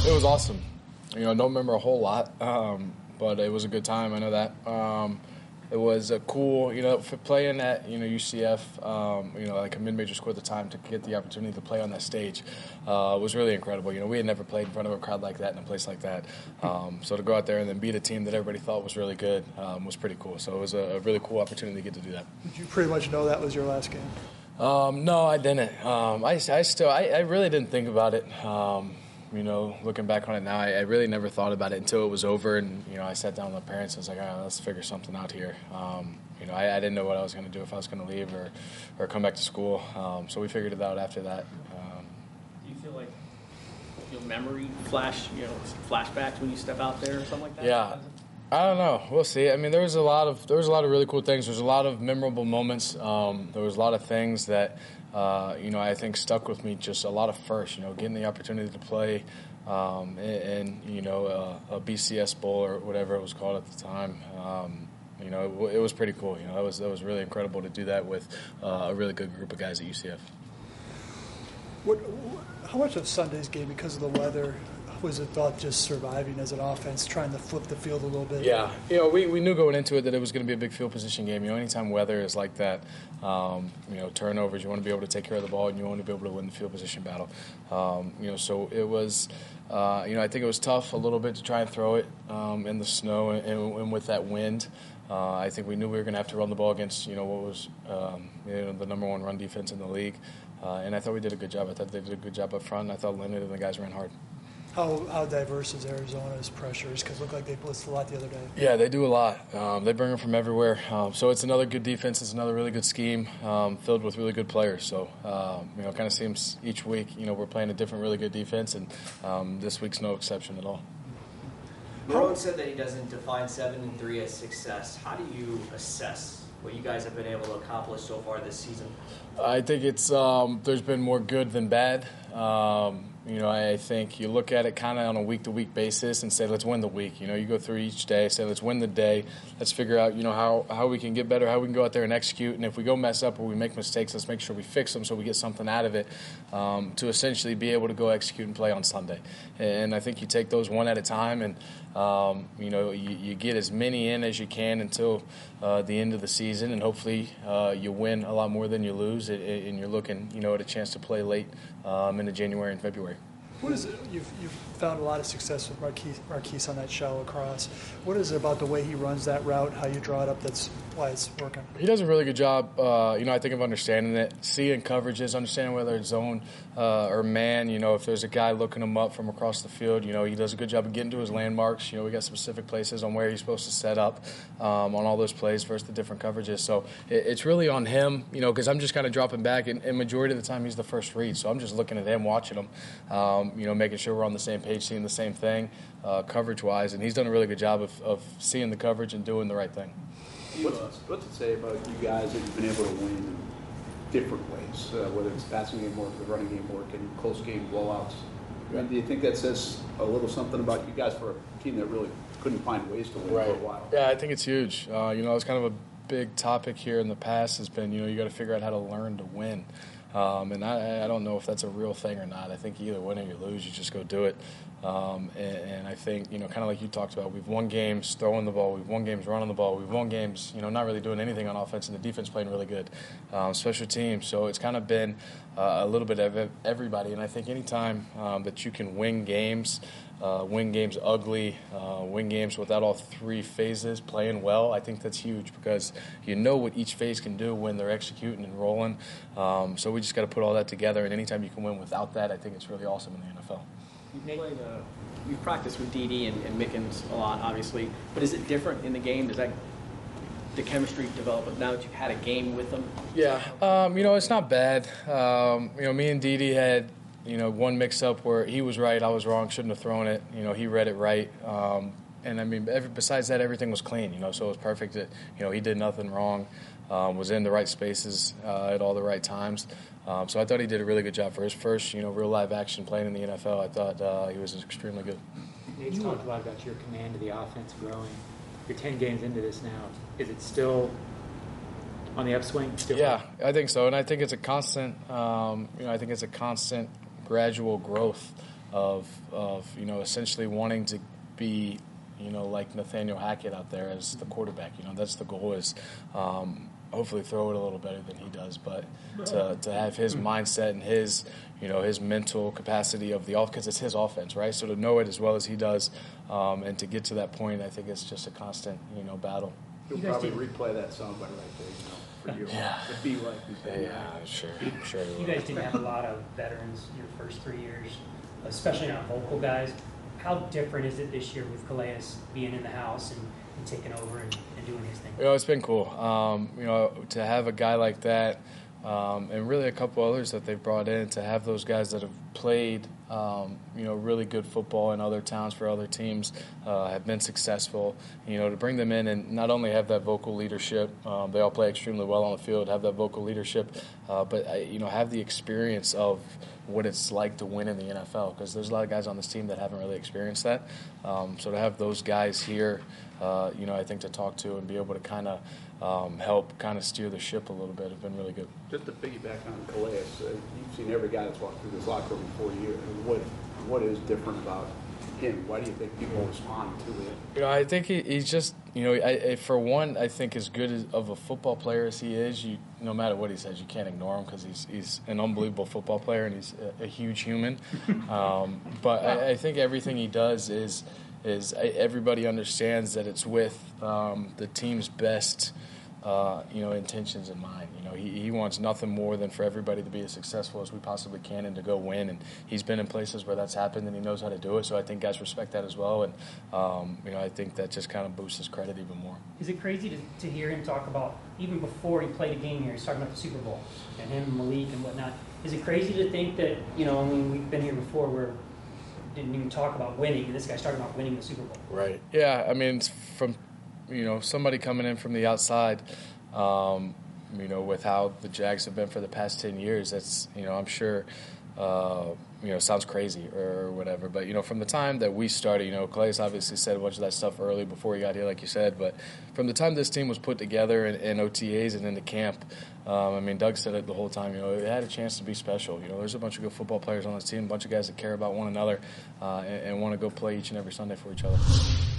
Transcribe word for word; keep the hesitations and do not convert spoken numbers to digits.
It was awesome. You know, I don't remember a whole lot, um, but it was a good time. I know that. Um, it was a cool, you know, for playing at, you know, U C F, um, you know, like a mid-major school at the time, to get the opportunity to play on that stage uh, was really incredible. You know, we had never played in front of a crowd like that in a place like that. Um, so to go out there and then beat a team that everybody thought was really good um, was pretty cool. So it was a, a really cool opportunity to get to do that. Did you pretty much know that was your last game? Um, no, I didn't. Um, I, I still, I, I really didn't think about it. Um, you know, looking back on it now, I, I really never thought about it until it was over. And, you know, I sat down with my parents and was like, all right, let's figure something out here. Um, you know, I, I didn't know what I was going to do, if I was going to leave or, or come back to school. Um, so we figured it out after that. Um, do you feel like your memory flash, you know, flashbacks when you step out there or something like that? Yeah. I don't know. We'll see. I mean, there was a lot of there was a lot of really cool things. There's a lot of memorable moments. Um, there was a lot of things that uh, you know I think stuck with me. Just a lot of firsts. You know, getting the opportunity to play um, in, in you know a, a B C S Bowl or whatever it was called at the time. Um, you know, it, it was pretty cool. You know, it was it was really incredible to do that with uh, a really good group of guys at U C F. What, how much of Sunday's game, because of the weather, was it about just surviving as an offense, trying to flip the field a little bit? Yeah, you know, we, we knew going into it that it was going to be a big field position game. You know, anytime weather is like that, um, you know, turnovers, you want to be able to take care of the ball and you want to be able to win the field position battle. Um, you know, so it was, uh, you know, I think it was tough a little bit to try and throw it um, in the snow and, and with that wind. Uh, I think we knew we were going to have to run the ball against, you know, what was um, you know, the number one run defense in the league. Uh, and I thought we did a good job. I thought they did a good job up front. And I thought Leonard and the guys ran hard. How how diverse is Arizona's pressures? Because it looked like they blitzed a lot the other day. Yeah, they do a lot. Um, they bring them from everywhere. Um, so it's another good defense. It's another really good scheme um, filled with really good players. So, um, you know, it kind of seems each week, you know, we're playing a different really good defense, and um, this week's no exception at all. Marrone said that he doesn't define seven and three as success. How do you assess what you guys have been able to accomplish so far this season? I think it's um, there's been more good than bad. Um, you know, I think you look at it kind of on a week-to-week basis and say, let's win the week. You know, you go through each day, say, let's win the day. Let's figure out, you know, how, how we can get better, how we can go out there and execute. And if we go mess up or we make mistakes, let's make sure we fix them so we get something out of it um, to essentially be able to go execute and play on Sunday. And I think you take those one at a time and, um, you know, you, you get as many in as you can until uh, the end of the season. And hopefully uh, you win a lot more than you lose. And you're looking, you know, at a chance to play late um, into January and February. What is it? You've, you've found a lot of success with Marquise, Marquise on that shallow cross. What is it about the way he runs that route, how you draw it up, that's why it's working? He does a really good job, uh, you know, I think of understanding it, seeing coverages, understanding whether it's zone uh, or man. You know, if there's a guy looking him up from across the field, you know, he does a good job of getting to his landmarks. You know, we got specific places on where he's supposed to set up um, on all those plays versus the different coverages. So it, it's really on him, you know, because I'm just kind of dropping back, and, and majority of the time he's the first read. So I'm just looking at him, watching him. Um, you know, making sure we're on the same page, seeing the same thing uh, coverage-wise. And he's done a really good job of, of seeing the coverage and doing the right thing. What's, what's it say about you guys that you've been able to win in different ways, uh, whether it's passing game work, the running game work, and close game blowouts? I mean, do you think that says a little something about you guys for a team that really couldn't find ways to win right. for a while? Yeah, I think it's huge. Uh, you know, it's kind of a big topic here in the past has been, you know, you got to figure out how to learn to win. Um, and I, I don't know if that's a real thing or not. I think you either win or you lose. You just go do it. Um, and, and I think, you know, kind of like you talked about, we've won games throwing the ball. We've won games running the ball. We've won games, you know, not really doing anything on offense, and the defense playing really good. Um, special teams. So it's kind of been uh, a little bit of everybody. And I think anytime um, that you can win games, uh, win games ugly, uh, win games without all three phases playing well, I think that's huge because you know what each phase can do when they're executing and rolling. Um, so we just got to put all that together, and anytime you can win without that, I think it's really awesome in the N F L. You've played, uh, you've practiced with D D and, and Mickens a lot, obviously, but is it different in the game? Does that the chemistry develop now that you've had a game with them? Yeah, um, you know, it's not bad. Um, you know, me and D D had, you know, one mix-up where he was right, I was wrong, shouldn't have thrown it. You know, he read it right. Um, and, I mean, every, besides that, everything was clean, you know, so it was perfect. That, you know, he did nothing wrong, um, was in the right spaces uh, at all the right times. Um, so I thought he did a really good job for his first, you know, real live action playing in the N F L. I thought uh, he was extremely good. Nate's talked a lot about your command of the offense growing. You're ten games into this now. Is it still on the upswing? Still yeah, I think so, and I think it's a constant. Um, you know, I think it's a constant, gradual growth. of of you know essentially wanting to be you know like Nathaniel Hackett out there as the quarterback. You know that's the goal is. Um, hopefully throw it a little better than he does, but to to have his mindset and his you know his mental capacity of the off because it's his offense, right? So to know it as well as he does, um, and to get to that point, I think it's just a constant you know battle. You'll You guys probably did- replay that soundbite right there, you know, for you. Yeah. To be like you said. Yeah, sure, sure. You guys didn't have a lot of veterans your first three years, especially not vocal guys. How different is it this year with Calais being in the house and, and taking over and, and doing his thing? You know, it's been cool. Um, you know, to have a guy like that, um, and really a couple others that they've brought in, to have those guys that have played, um, you know, really good football in other towns for other teams, uh, have been successful. You know, to bring them in and not only have that vocal leadership, um, they all play extremely well on the field, have that vocal leadership, uh, but uh, you know, have the experience of what it's like to win in the N F L, because there's a lot of guys on this team that haven't really experienced that. Um, so to have those guys here, uh, you know, I think to talk to and be able to kind of um, help kind of steer the ship a little bit have been really good. Just to piggyback on Calais, uh, you've seen every guy that's walked through this locker room in four years. What what is different about him? Why do you think people respond to it? You know, I think he, he's just, you know, I, I, for one, I think as good as, of a football player as he is, you no matter what he says, you can't ignore him because he's he's an unbelievable football player and he's a, a huge human. Um, but I, I think everything he does is is everybody understands that it's with um, the team's best, uh, you know, intentions in mind. You know, he, he wants nothing more than for everybody to be as successful as we possibly can and to go win. And he's been in places where that's happened and he knows how to do it. So I think guys respect that as well. And, um, you know, I think that just kind of boosts his credit even more. Is it crazy to, to hear him talk about, even before he played a game here, he's talking about the Super Bowl and him and Malik and whatnot. Is it crazy to think that, you know, I mean, we've been here before where didn't even talk about winning, and this guy's talking about winning the Super Bowl. Right. Yeah, I mean, it's from, you know, somebody coming in from the outside, um, you know, with how the Jags have been for the past ten years, that's, you know, I'm sure, uh, you know, sounds crazy or whatever. But, you know, from the time that we started, you know, Calais obviously said a bunch of that stuff early before he got here, like you said. But from the time this team was put together in, in O T As and into camp, um, I mean, Doug said it the whole time, you know, it had a chance to be special. You know, there's a bunch of good football players on this team, a bunch of guys that care about one another uh, and, and want to go play each and every Sunday for each other.